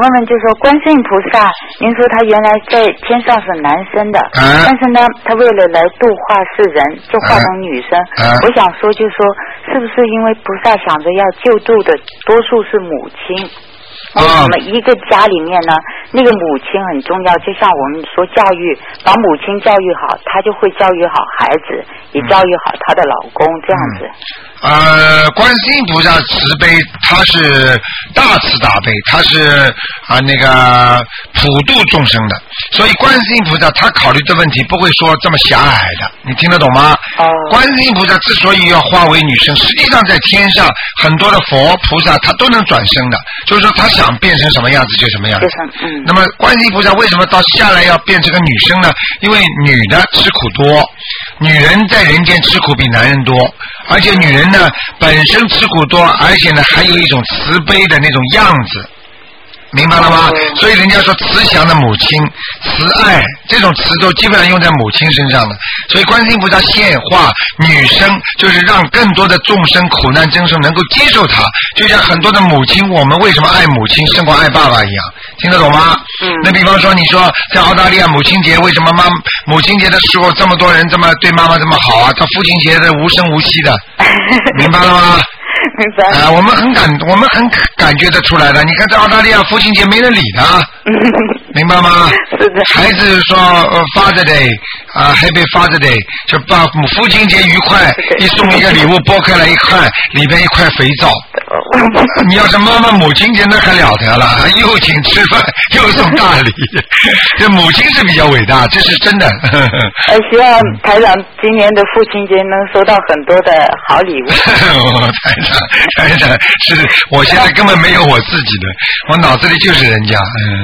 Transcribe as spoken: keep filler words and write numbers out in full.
问问，就说观世音菩萨，您说他原来在天上是男生的， 啊、 但是呢，他为了来度化世人，就化成女生。 啊、 我想说，就说是不是因为菩萨想着要救度的多数是母亲？为什么一个家里面呢，那个母亲很重要？就像我们说教育，把母亲教育好，她就会教育好孩子，也教育好她的老公，这样子。 嗯、呃，观世音菩萨慈悲，他是大慈大悲，他是啊、呃、那个普度众生的，所以观世音菩萨他考虑的问题不会说这么狭隘的，你听得懂吗？ 哦。 观世音菩萨之所以要化为女生，实际上在天上很多的佛菩萨他都能转生的，就是说他想变成什么样子就什么样子。 嗯。 那么观世音菩萨为什么到下来要变成个女生呢？因为女的吃苦多，女人在人间吃苦比男人多，而且女人呢本身吃苦多，而且呢还有一种慈悲的那种样子。明白了吗？所以人家说慈祥的母亲，慈爱这种词都基本上用在母亲身上的。所以观世音菩萨现化女生，就是让更多的众生苦难众生能够接受她。就像很多的母亲，我们为什么爱母亲胜过爱爸爸一样，听得懂吗？嗯。那比方说，你说在澳大利亚母亲节，为什么妈母亲节的时候这么多人这么对妈妈这么好啊？到父亲节的无声无息的，明白了吗？ 明白。 啊、呃，我们很感，我们很感觉得出来的。你看，在澳大利亚父亲节没人理他，明白吗？ 是的。 孩子说、呃、Father Day 啊、呃、，Happy Father Day， 就把父亲节愉快，一送一个礼物，剥开来一看，里边一块肥皂。你要是妈妈母亲节那还了得了，又请吃饭，又送大礼，这母亲是比较伟大，这是真的。 呃，希望台长今年的父亲节能收到很多的好礼物。 台长，台长是我现在根本没有我自己的，我脑子里就是人家，嗯。